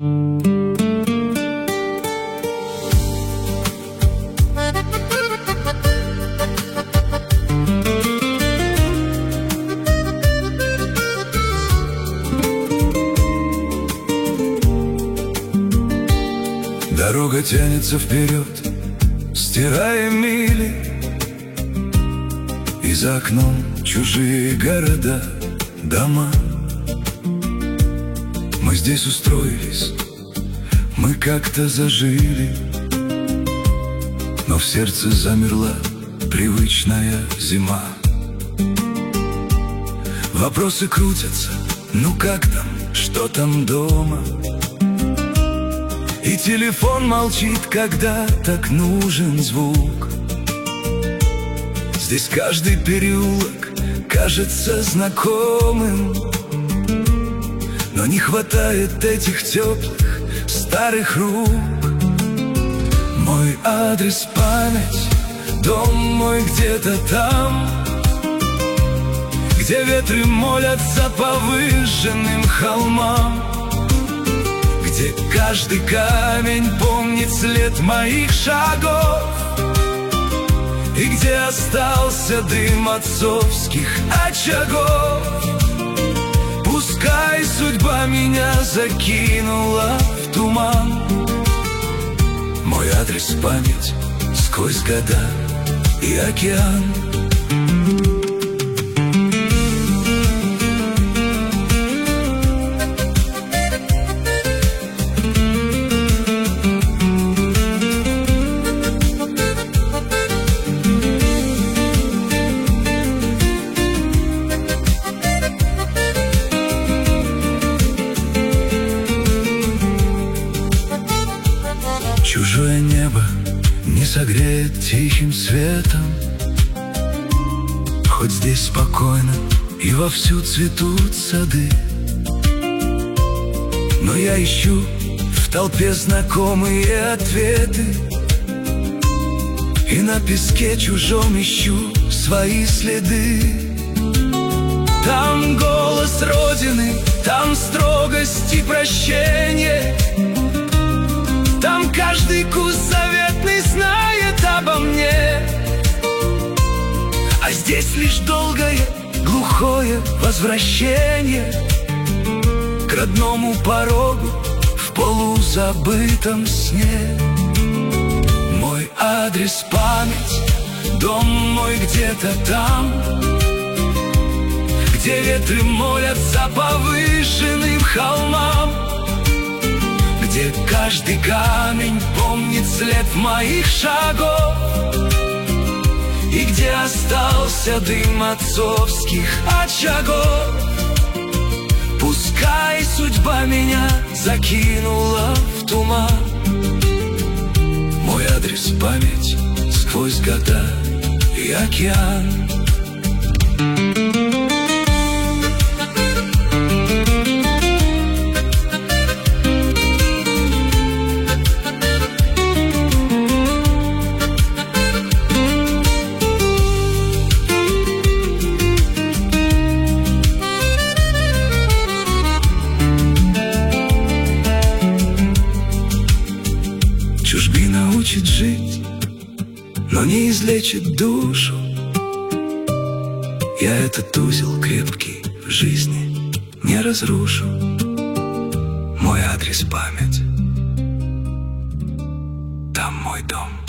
Дорога тянется вперед, стирая мили, и за окном чужие города, дома. Мы здесь устроились, мы как-то зажили, но в сердце замерла привычная зима. Вопросы крутятся, ну как там, что там дома? И телефон молчит, когда так нужен звук. Здесь каждый переулок кажется знакомым, но не хватает этих теплых старых рук. Мой адрес — память, дом мой где-то там, где ветры молятся по выжженным холмам, где каждый камень помнит след моих шагов, и где остался дым отцовских очагов. Пускай судьба меня закинула в туман, мой адрес — память сквозь года и океан. Чужое небо не согреет тихим светом, хоть здесь спокойно и вовсю цветут сады. Но я ищу в толпе знакомые ответы, и на песке чужом ищу свои следы. Там голос Родины, там строгость и прощение, там каждый куст заветный знает обо мне. А здесь лишь долгое, глухое возвращение к родному порогу в полузабытом сне. Мой адрес — память, дом мой где-то там, где ветры молятся по выжженным холмам, где каждый камень помнит след моих шагов, и где остался дым отцовских очагов. Пускай судьба меня закинула в туман, мой адрес — память сквозь года и океан. Чужбина учит жить, но не излечит душу. Я этот узел крепкий в жизни не разрушу. Мой адрес — память, там мой дом.